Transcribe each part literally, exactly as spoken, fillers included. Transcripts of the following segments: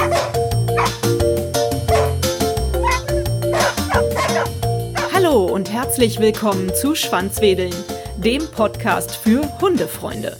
Hallo und herzlich willkommen zu Schwanzwedeln, dem Podcast für Hundefreunde.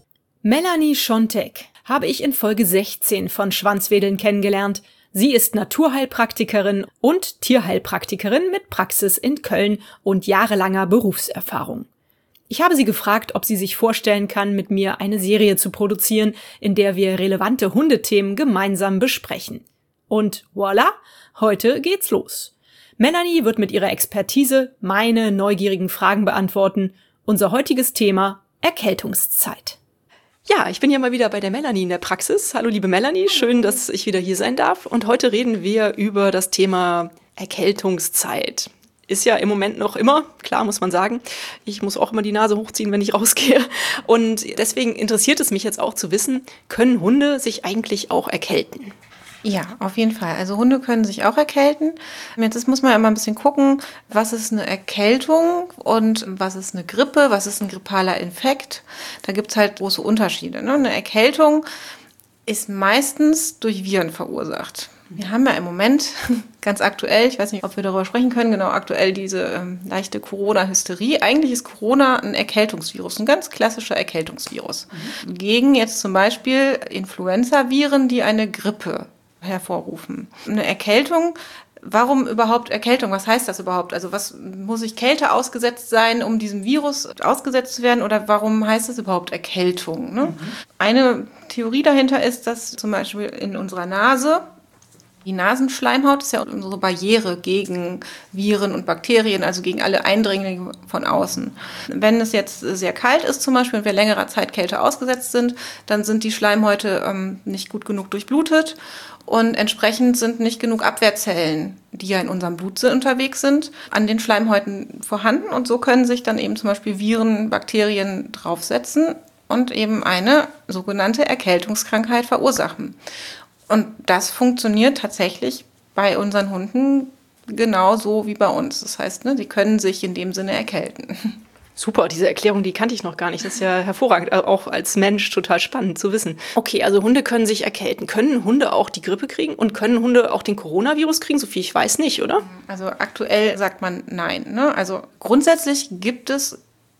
Melanie Schontek habe ich in Folge sechzehn von Schwanzwedeln kennengelernt. Sie ist Naturheilpraktikerin und Tierheilpraktikerin mit Praxis in Köln und jahrelanger Berufserfahrung. Ich habe sie gefragt, ob sie sich vorstellen kann, mit mir eine Serie zu produzieren, in der wir relevante Hundethemen gemeinsam besprechen. Und voilà, heute geht's los. Melanie wird mit ihrer Expertise meine neugierigen Fragen beantworten. Unser heutiges Thema: Erkältungszeit. Ja, ich bin ja mal wieder bei der Melanie in der Praxis. Hallo liebe Melanie, schön, dass ich wieder hier sein darf. Und heute reden wir über das Thema Erkältungszeit. Ist ja im Moment noch immer, klar muss man sagen. Ich muss auch immer die Nase hochziehen, wenn ich rausgehe. Und deswegen interessiert es mich jetzt auch zu wissen, können Hunde sich eigentlich auch erkälten? Ja, auf jeden Fall. Also Hunde können sich auch erkälten. Jetzt muss man ja immer ein bisschen gucken, was ist eine Erkältung und was ist eine Grippe, was ist ein grippaler Infekt. Da gibt es halt große Unterschiede. Ne? Eine Erkältung ist meistens durch Viren verursacht. Wir haben ja im Moment ganz aktuell, ich weiß nicht, ob wir darüber sprechen können, genau aktuell diese ähm, leichte Corona-Hysterie. Eigentlich ist Corona ein Erkältungsvirus, ein ganz klassischer Erkältungsvirus. Mhm. Gegen jetzt zum Beispiel Influenza-Viren, die eine Grippe hervorrufen. Eine Erkältung, warum überhaupt Erkältung? Was heißt das überhaupt? Also was muss ich Kälte ausgesetzt sein, um diesem Virus ausgesetzt zu werden? Oder warum heißt es überhaupt Erkältung? Ne? Mhm. Eine Theorie dahinter ist, dass zum Beispiel in unserer Nase, die Nasenschleimhaut ist ja unsere Barriere gegen Viren und Bakterien, also gegen alle Eindringlinge von außen. Wenn es jetzt sehr kalt ist zum Beispiel und wir längerer Zeit Kälte ausgesetzt sind, dann sind die Schleimhäute ähm, nicht gut genug durchblutet und entsprechend sind nicht genug Abwehrzellen, die ja in unserem Blut unterwegs sind, an den Schleimhäuten vorhanden. Und so können sich dann eben zum Beispiel Viren, Bakterien draufsetzen und eben eine sogenannte Erkältungskrankheit verursachen. Und das funktioniert tatsächlich bei unseren Hunden genauso wie bei uns. Das heißt, ne, die können sich in dem Sinne erkälten. Super, diese Erklärung, die kannte ich noch gar nicht. Das ist ja hervorragend, auch als Mensch total spannend zu wissen. Okay, also Hunde können sich erkälten. Können Hunde auch die Grippe kriegen und können Hunde auch den Coronavirus kriegen? So viel ich weiß nicht, oder? Also aktuell sagt man nein. Ne? Also grundsätzlich gibt es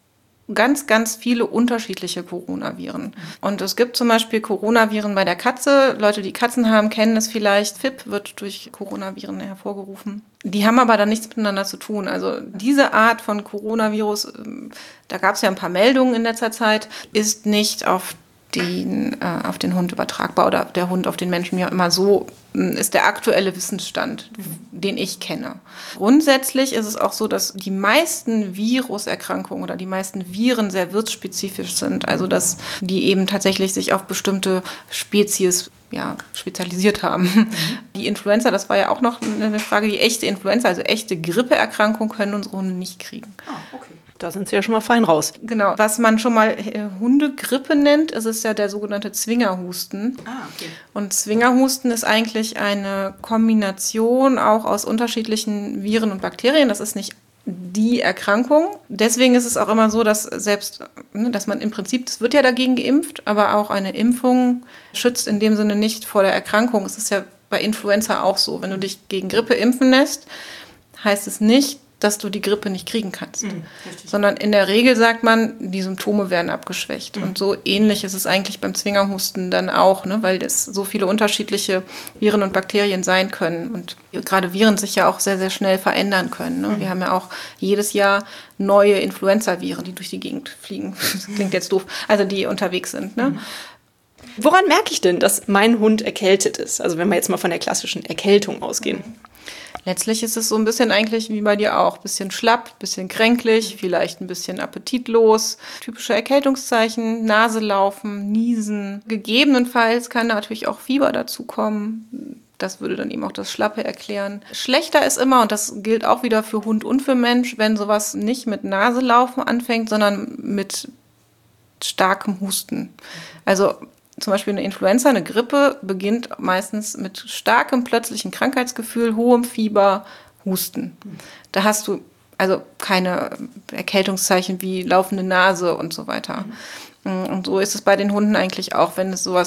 ganz, ganz viele unterschiedliche Coronaviren. Und es gibt zum Beispiel Coronaviren bei der Katze. Leute, die Katzen haben, kennen das vielleicht. F I P wird durch Coronaviren hervorgerufen. Die haben aber dann nichts miteinander zu tun. Also diese Art von Coronavirus, da gab es ja ein paar Meldungen in letzter Zeit, ist nicht auf den, äh, auf den Hund übertragbar oder der Hund auf den Menschen, ja immer so ist der aktuelle Wissensstand, den ich kenne. Grundsätzlich ist es auch so, dass die meisten Viruserkrankungen oder die meisten Viren sehr wirtsspezifisch sind, also dass die eben tatsächlich sich auf bestimmte Spezies ja, spezialisiert haben. Mhm. Die Influenza, das war ja auch noch eine Frage, die echte Influenza, also echte Grippeerkrankung können unsere Hunde nicht kriegen. Ah, okay. Da sind sie ja schon mal fein raus. Genau. Was man schon mal äh, Hundegrippe nennt, ist es ja der sogenannte Zwingerhusten. Ah, okay. Und Zwingerhusten ist eigentlich eine Kombination auch aus unterschiedlichen Viren und Bakterien. Das ist nicht die Erkrankung. Deswegen ist es auch immer so, dass selbst, ne, dass man im Prinzip, es wird ja dagegen geimpft, aber auch eine Impfung schützt in dem Sinne nicht vor der Erkrankung. Es ist ja bei Influenza auch so. Wenn du dich gegen Grippe impfen lässt, heißt es nicht, dass du die Grippe nicht kriegen kannst. Mhm, sondern in der Regel sagt man, die Symptome werden abgeschwächt. Mhm. Und so ähnlich ist es eigentlich beim Zwingerhusten dann auch, ne, weil es so viele unterschiedliche Viren und Bakterien sein können. Und gerade Viren sich ja auch sehr, sehr schnell verändern können. Ne? Mhm. Wir haben ja auch jedes Jahr neue Influenza-Viren, die durch die Gegend fliegen. Das klingt jetzt doof. Also die unterwegs sind. Ne? Mhm. Woran merke ich denn, dass mein Hund erkältet ist? Also wenn wir jetzt mal von der klassischen Erkältung ausgehen. Mhm. Letztlich ist es so ein bisschen eigentlich wie bei dir auch. Bisschen schlapp, bisschen kränklich, vielleicht ein bisschen appetitlos. Typische Erkältungszeichen, Nase laufen, niesen. Gegebenenfalls kann natürlich auch Fieber dazukommen. Das würde dann eben auch das Schlappe erklären. Schlechter ist immer, und das gilt auch wieder für Hund und für Mensch, wenn sowas nicht mit Naselaufen anfängt, sondern mit starkem Husten. Also zum Beispiel eine Influenza, eine Grippe beginnt meistens mit starkem plötzlichen Krankheitsgefühl, hohem Fieber, Husten. Da hast du also keine Erkältungszeichen wie laufende Nase und so weiter. Mhm. Und so ist es bei den Hunden eigentlich auch, wenn es sowas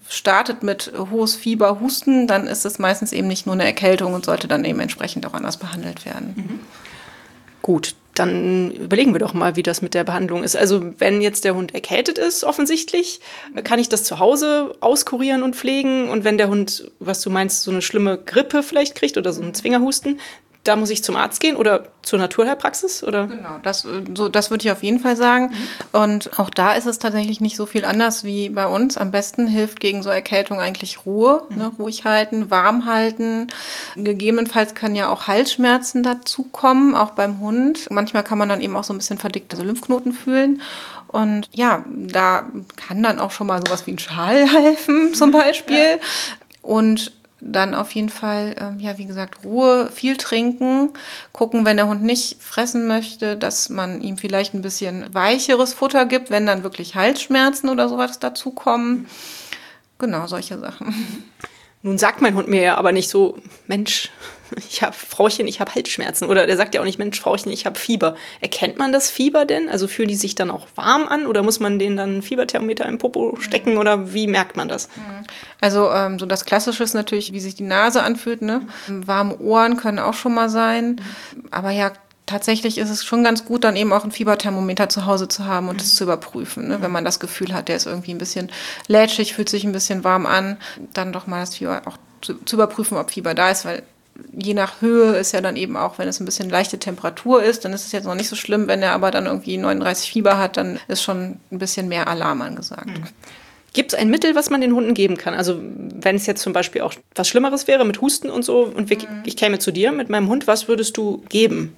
startet mit hohes Fieber, Husten, dann ist es meistens eben nicht nur eine Erkältung und sollte dann eben entsprechend auch anders behandelt werden. Mhm. Gut, dann überlegen wir doch mal, wie das mit der Behandlung ist. Also wenn jetzt der Hund erkältet ist, offensichtlich, kann ich das zu Hause auskurieren und pflegen. Und wenn der Hund, was du meinst, so eine schlimme Grippe vielleicht kriegt oder so einen Zwingerhusten, da muss ich zum Arzt gehen oder zur Naturheilpraxis? Oder? Genau, das, so, das würde ich auf jeden Fall sagen. Mhm. Und auch da ist es tatsächlich nicht so viel anders wie bei uns. Am besten hilft gegen so Erkältung eigentlich Ruhe, mhm. ne, ruhig halten, warm halten. Gegebenenfalls können ja auch Halsschmerzen dazukommen, auch beim Hund. Manchmal kann man dann eben auch so ein bisschen verdickte Lymphknoten fühlen. Und ja, da kann dann auch schon mal sowas wie ein Schal helfen zum Beispiel. Ja. Und dann auf jeden Fall, ähm, ja, wie gesagt, Ruhe, viel trinken, gucken, wenn der Hund nicht fressen möchte, dass man ihm vielleicht ein bisschen weicheres Futter gibt, wenn dann wirklich Halsschmerzen oder sowas dazukommen. Genau, solche Sachen. Nun sagt mein Hund mir ja aber nicht so, Mensch, ich hab, Frauchen, ich habe Halsschmerzen. Oder der sagt ja auch nicht, Mensch, Frauchen, ich habe Fieber. Erkennt man das Fieber denn? Also fühlen die sich dann auch warm an? Oder muss man denen dann ein Fieberthermometer im Popo stecken? Oder wie merkt man das? Also ähm, so das Klassische ist natürlich, wie sich die Nase anfühlt. Ne? Warme Ohren können auch schon mal sein. Aber ja, tatsächlich ist es schon ganz gut, dann eben auch ein Fieberthermometer zu Hause zu haben und das zu überprüfen. Ne? Wenn man das Gefühl hat, der ist irgendwie ein bisschen lätschig, fühlt sich ein bisschen warm an, dann doch mal das Fieber auch zu, zu überprüfen, ob Fieber da ist, weil je nach Höhe ist ja dann eben auch, wenn es ein bisschen leichte Temperatur ist, dann ist es jetzt noch nicht so schlimm. Wenn er aber dann irgendwie neununddreißig Fieber hat, dann ist schon ein bisschen mehr Alarm angesagt. Mhm. Gibt es ein Mittel, was man den Hunden geben kann? Also wenn es jetzt zum Beispiel auch was Schlimmeres wäre mit Husten und so und wir, mhm. ich käme zu dir mit meinem Hund, was würdest du geben?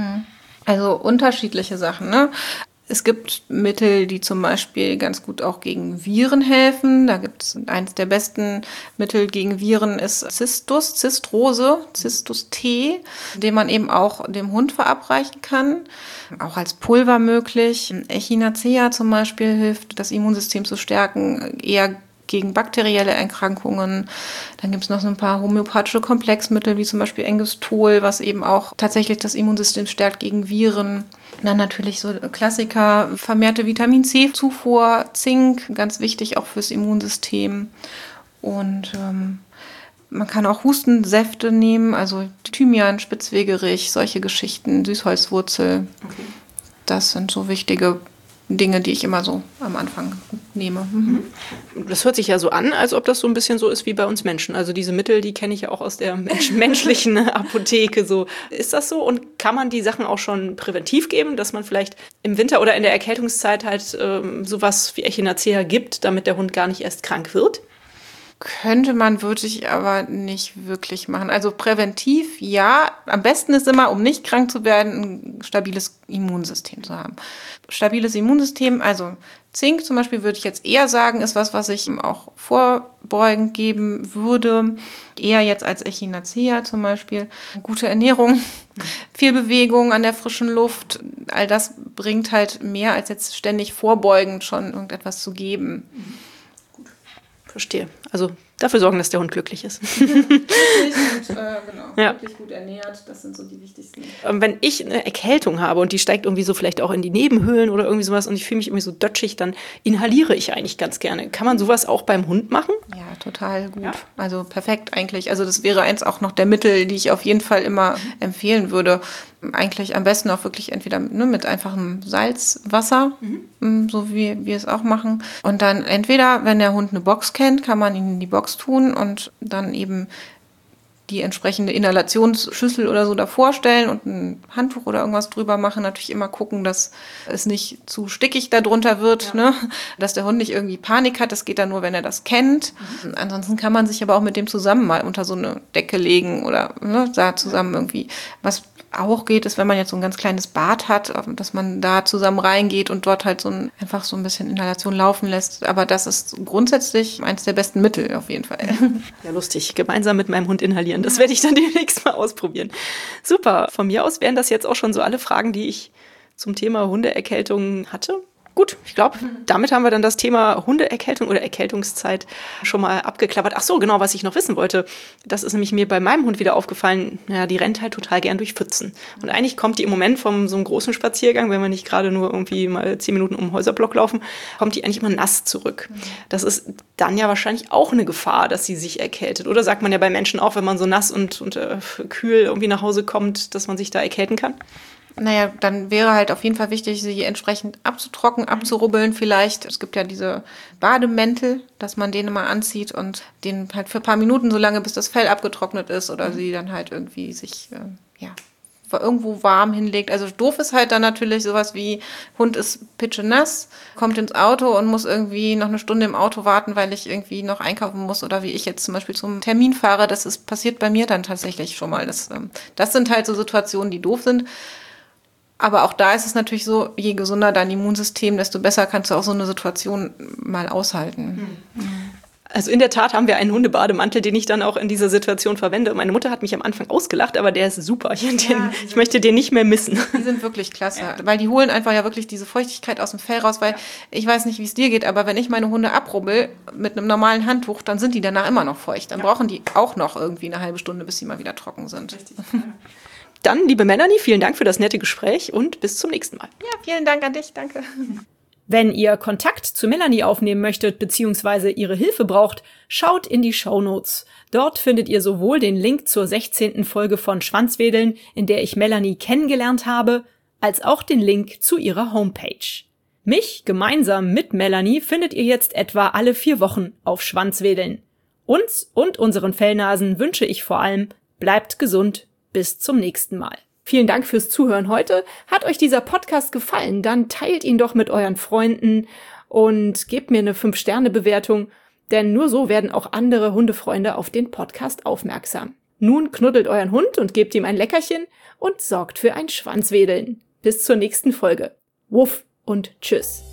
Also unterschiedliche Sachen, ne? Es gibt Mittel, die zum Beispiel ganz gut auch gegen Viren helfen. Da gibt es eines der besten Mittel gegen Viren ist Cistus, Zistrose, Cistus-T, den man eben auch dem Hund verabreichen kann. Auch als Pulver möglich. Echinacea zum Beispiel hilft, das Immunsystem zu stärken, eher gegen bakterielle Erkrankungen. Dann gibt es noch so ein paar homöopathische Komplexmittel, wie zum Beispiel Engestol, was eben auch tatsächlich das Immunsystem stärkt gegen Viren. Dann natürlich so Klassiker, vermehrte Vitamin-C-Zufuhr, Zink, ganz wichtig auch fürs Immunsystem. Und ähm, man kann auch Hustensäfte nehmen, also Thymian, Spitzwegerich, solche Geschichten, Süßholzwurzel. Okay. Das sind so wichtige Dinge, die ich immer so am Anfang nehme. Mhm. Das hört sich ja so an, als ob das so ein bisschen so ist wie bei uns Menschen. Also diese Mittel, die kenne ich ja auch aus der Mensch- menschlichen Apotheke. So. Ist das so? Und kann man die Sachen auch schon präventiv geben, dass man vielleicht im Winter oder in der Erkältungszeit halt ähm, sowas wie Echinacea gibt, damit der Hund gar nicht erst krank wird? Könnte man, würde ich aber nicht wirklich machen. Also präventiv, ja. Am besten ist immer, um nicht krank zu werden, ein stabiles Immunsystem zu haben. Stabiles Immunsystem, also Zink zum Beispiel würde ich jetzt eher sagen, ist was, was ich auch vorbeugend geben würde. Eher jetzt als Echinacea zum Beispiel. Gute Ernährung, viel Bewegung an der frischen Luft. All das bringt halt mehr, als jetzt ständig vorbeugend schon irgendetwas zu geben. Verstehe. Also dafür sorgen, dass der Hund glücklich ist. Glücklich und äh, genau, ja. wirklich gut ernährt, das sind so die wichtigsten. Wenn ich eine Erkältung habe und die steigt irgendwie so vielleicht auch in die Nebenhöhlen oder irgendwie sowas und ich fühle mich irgendwie so dötschig, dann inhaliere ich eigentlich ganz gerne. Kann man sowas auch beim Hund machen? Ja, total gut. Ja. Also perfekt eigentlich. Also das wäre eins auch noch der Mittel, die ich auf jeden Fall immer mhm. empfehlen würde. Eigentlich am besten auch wirklich entweder ne, mit einfachem Salzwasser, mhm. so wie wir es auch machen. Und dann entweder, wenn der Hund eine Box kennt, kann man ihn in die Box tun und dann eben die entsprechende Inhalationsschüssel oder so davor stellen und ein Handtuch oder irgendwas drüber machen. Natürlich immer gucken, dass es nicht zu stickig darunter wird, ja. ne? Dass der Hund nicht irgendwie Panik hat. Das geht dann nur, wenn er das kennt. Mhm. Ansonsten kann man sich aber auch mit dem zusammen mal unter so eine Decke legen oder ne, da zusammen irgendwie. Was auch geht, ist, wenn man jetzt so ein ganz kleines Bad hat, dass man da zusammen reingeht und dort halt so ein, einfach so ein bisschen Inhalation laufen lässt. Aber das ist grundsätzlich eines der besten Mittel auf jeden Fall. Ja, lustig. Gemeinsam mit meinem Hund inhalieren. Das werde ich dann demnächst mal ausprobieren. Super. Von mir aus wären das jetzt auch schon so alle Fragen, die ich zum Thema Hundeerkältung hatte. Gut, ich glaube, damit haben wir dann das Thema Hundeerkältung oder Erkältungszeit schon mal abgeklappert. Ach so, genau, was ich noch wissen wollte. Das ist nämlich mir bei meinem Hund wieder aufgefallen. Ja, die rennt halt total gern durch Pfützen. Und eigentlich kommt die im Moment von so einem großen Spaziergang, wenn wir nicht gerade nur irgendwie mal zehn Minuten um den Häuserblock laufen, kommt die eigentlich immer nass zurück. Das ist dann ja wahrscheinlich auch eine Gefahr, dass sie sich erkältet. Oder sagt man ja bei Menschen auch, wenn man so nass und, und äh, kühl irgendwie nach Hause kommt, dass man sich da erkälten kann? Naja, dann wäre halt auf jeden Fall wichtig, sie entsprechend abzutrocknen, abzurubbeln vielleicht. Es gibt ja diese Bademäntel, dass man den immer anzieht und den halt für ein paar Minuten, so lange bis das Fell abgetrocknet ist oder mhm. sie dann halt irgendwie sich, äh, ja, irgendwo warm hinlegt. Also doof ist halt dann natürlich sowas wie, Hund ist pitschenass, kommt ins Auto und muss irgendwie noch eine Stunde im Auto warten, weil ich irgendwie noch einkaufen muss oder wie ich jetzt zum Beispiel zum Termin fahre. Das ist passiert bei mir dann tatsächlich schon mal. Das, ähm, das sind halt so Situationen, die doof sind. Aber auch da ist es natürlich so, je gesunder dein Immunsystem, desto besser kannst du auch so eine Situation mal aushalten. Also in der Tat haben wir einen Hundebademantel, den ich dann auch in dieser Situation verwende. Und meine Mutter hat mich am Anfang ausgelacht, aber der ist super. Ich, den, ja, ich möchte den nicht mehr missen. Die sind wirklich klasse, ja. Weil die holen einfach ja wirklich diese Feuchtigkeit aus dem Fell raus, weil ja. ich weiß nicht, wie es dir geht, aber wenn ich meine Hunde abrubbel mit einem normalen Handtuch, dann sind die danach immer noch feucht. Dann ja. brauchen die auch noch irgendwie eine halbe Stunde, bis sie mal wieder trocken sind. Richtig. Dann, liebe Melanie, vielen Dank für das nette Gespräch und bis zum nächsten Mal. Ja, vielen Dank an dich, danke. Wenn ihr Kontakt zu Melanie aufnehmen möchtet bzw. ihre Hilfe braucht, schaut in die Shownotes. Dort findet ihr sowohl den Link zur sechzehnten Folge von Schwanzwedeln, in der ich Melanie kennengelernt habe, als auch den Link zu ihrer Homepage. Mich gemeinsam mit Melanie findet ihr jetzt etwa alle vier Wochen auf Schwanzwedeln. Uns und unseren Fellnasen wünsche ich vor allem, bleibt gesund. Bis zum nächsten Mal. Vielen Dank fürs Zuhören heute. Hat euch dieser Podcast gefallen? Dann teilt ihn doch mit euren Freunden und gebt mir eine fünf Sterne Bewertung, denn nur so werden auch andere Hundefreunde auf den Podcast aufmerksam. Nun knuddelt euren Hund und gebt ihm ein Leckerchen und sorgt für ein Schwanzwedeln. Bis zur nächsten Folge. Wuff und tschüss.